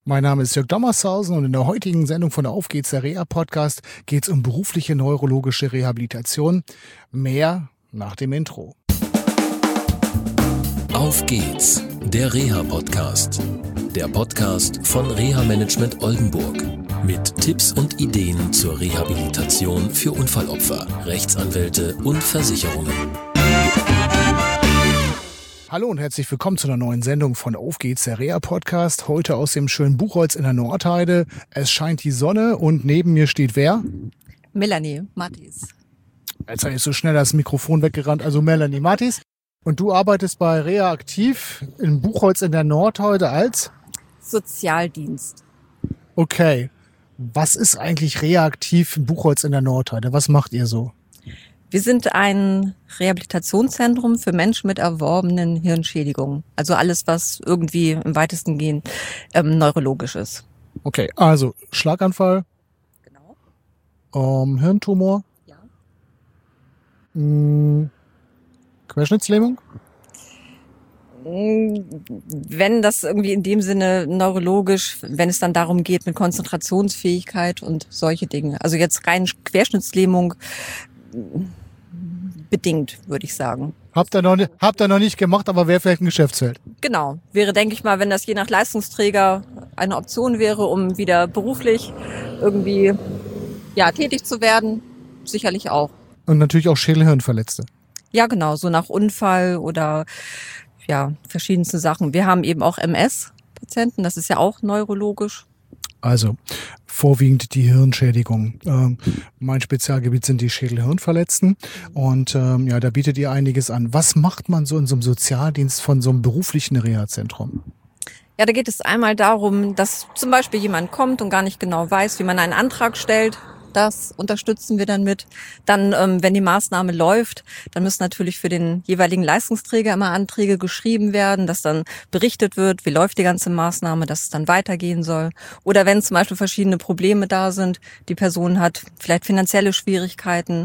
Mein Name ist Jörg Dommershausen und in der heutigen Sendung von Auf geht's, der Reha-Podcast, geht es um berufliche neurologische Rehabilitation. Mehr nach dem Intro. Auf geht's, der Reha-Podcast. Der Podcast von Reha-Management Oldenburg. Mit Tipps und Ideen zur Rehabilitation für Unfallopfer, Rechtsanwälte und Versicherungen. Hallo und herzlich willkommen zu einer neuen Sendung von Auf geht's, der Reha-Podcast. Heute aus dem schönen Buchholz in der Nordheide. Es scheint die Sonne und neben mir steht wer? Melanie Mattis. Jetzt habe ich so schnell das Mikrofon weggerannt. Also Melanie Mattis. Und du arbeitest bei Reha aktiv in Buchholz in der Nordheide als? Sozialdienst. Okay. Was ist eigentlich Reha aktiv in Buchholz in der Nordheide? Was macht ihr so? Wir sind ein Rehabilitationszentrum für Menschen mit erworbenen Hirnschädigungen. Also alles, was irgendwie im weitesten Gehen neurologisch ist. Okay, also Schlaganfall, Genau. Hirntumor, Ja. Querschnittslähmung? Wenn das irgendwie in dem Sinne neurologisch, wenn es dann darum geht mit Konzentrationsfähigkeit und solche Dinge. Also jetzt rein Querschnittslähmung bedingt, würde ich sagen. Habt ihr noch nicht gemacht, aber wäre vielleicht ein Geschäftsfeld. Genau. Wäre, denke ich mal, wenn das je nach Leistungsträger eine Option wäre, um wieder beruflich irgendwie tätig zu werden, sicherlich auch. Und natürlich auch Schädel-Hirnverletzte. Ja, genau, so nach Unfall oder verschiedenste Sachen. Wir haben eben auch MS-Patienten, das ist ja auch neurologisch. Also vorwiegend die Hirnschädigung. Mein Spezialgebiet sind die Schädel-Hirnverletzten und da bietet ihr einiges an. Was macht man so in so einem Sozialdienst von so einem beruflichen Reha-Zentrum? Ja, da geht es einmal darum, dass zum Beispiel jemand kommt und gar nicht genau weiß, wie man einen Antrag stellt. Das unterstützen wir dann mit. Dann, wenn die Maßnahme läuft, dann müssen natürlich für den jeweiligen Leistungsträger immer Anträge geschrieben werden, dass dann berichtet wird, wie läuft die ganze Maßnahme, dass es dann weitergehen soll. Oder wenn zum Beispiel verschiedene Probleme da sind, die Person hat vielleicht finanzielle Schwierigkeiten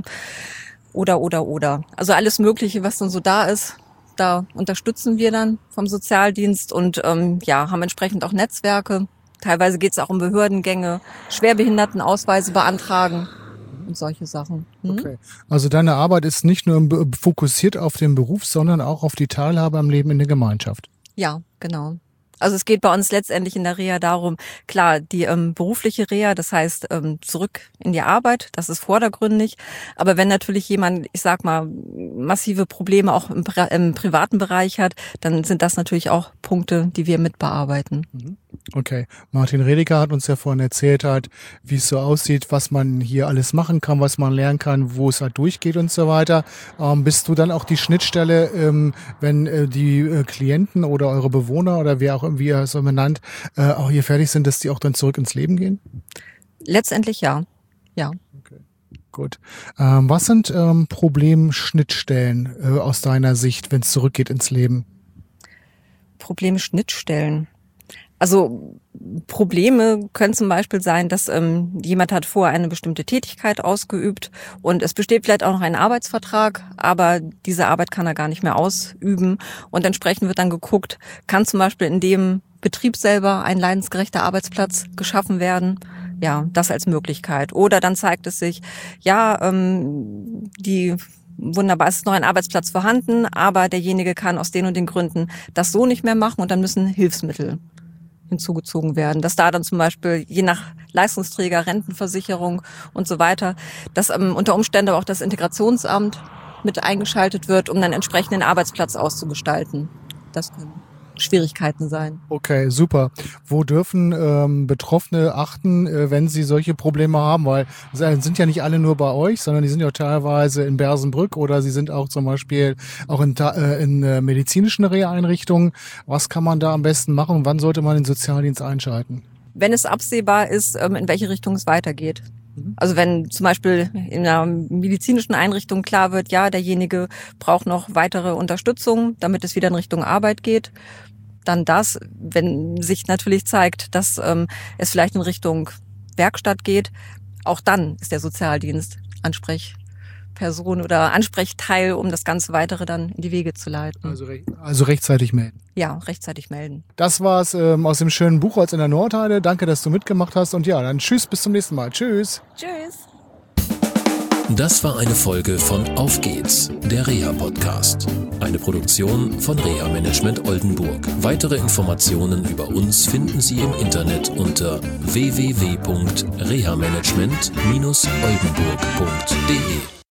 oder. Also alles Mögliche, was dann so da ist, da unterstützen wir dann vom Sozialdienst und haben entsprechend auch Netzwerke. Teilweise geht es auch um Behördengänge, Schwerbehindertenausweise beantragen und solche Sachen. Okay. Also deine Arbeit ist nicht nur fokussiert auf den Beruf, sondern auch auf die Teilhabe am Leben in der Gemeinschaft. Ja, genau. Also es geht bei uns letztendlich in der Reha darum, klar, die berufliche Reha, das heißt zurück in die Arbeit, das ist vordergründig. Aber wenn natürlich jemand, ich sag mal, massive Probleme auch im privaten Bereich hat, dann sind das natürlich auch Punkte, die wir mit bearbeiten. Okay, Martin Redeker hat uns ja vorhin erzählt, wie es so aussieht, was man hier alles machen kann, was man lernen kann, wo es halt durchgeht und so weiter. Bist du dann auch die Schnittstelle, wenn die Klienten oder eure Bewohner oder wer auch irgendwie ihr es so benannt, auch hier fertig sind, dass die auch dann zurück ins Leben gehen? Letztendlich ja. Okay. Gut. Was sind Problemschnittstellen aus deiner Sicht, wenn es zurückgeht ins Leben? Problemschnittstellen. Also Probleme können zum Beispiel sein, dass jemand hat vorher eine bestimmte Tätigkeit ausgeübt und es besteht vielleicht auch noch ein Arbeitsvertrag, aber diese Arbeit kann er gar nicht mehr ausüben und entsprechend wird dann geguckt, kann zum Beispiel in dem Betrieb selber ein leidensgerechter Arbeitsplatz geschaffen werden. Ja, das als Möglichkeit. Oder dann zeigt es sich, wunderbar, es ist noch ein Arbeitsplatz vorhanden, aber derjenige kann aus den und den Gründen das so nicht mehr machen und dann müssen Hilfsmittel hinzugezogen werden. Dass da dann zum Beispiel je nach Leistungsträger, Rentenversicherung und so weiter, dass unter Umständen auch das Integrationsamt mit eingeschaltet wird, um dann entsprechend den Arbeitsplatz auszugestalten. Das können Schwierigkeiten sein. Okay, super. Wo dürfen Betroffene achten, wenn sie solche Probleme haben? Weil sie sind ja nicht alle nur bei euch, sondern die sind ja teilweise in Bersenbrück oder sie sind auch zum Beispiel auch in medizinischen Reha-Einrichtungen. Was kann man da am besten machen und wann sollte man den Sozialdienst einschalten? Wenn es absehbar ist, in welche Richtung es weitergeht. Also wenn zum Beispiel in einer medizinischen Einrichtung klar wird, ja, derjenige braucht noch weitere Unterstützung, damit es wieder in Richtung Arbeit geht, dann das. Wenn sich natürlich zeigt, dass es vielleicht in Richtung Werkstatt geht, auch dann ist der Sozialdienst Ansprechperson oder Ansprechteil, um das ganze Weitere dann in die Wege zu leiten. Also rechtzeitig melden. Ja, rechtzeitig melden. Das war's aus dem schönen Buchholz in der Nordheide. Danke, dass du mitgemacht hast. Und ja, dann tschüss, bis zum nächsten Mal. Tschüss. Tschüss. Das war eine Folge von Auf geht's, der Reha-Podcast. Eine Produktion von Reha Management Oldenburg. Weitere Informationen über uns finden Sie im Internet unter www.rehamanagement-oldenburg.de.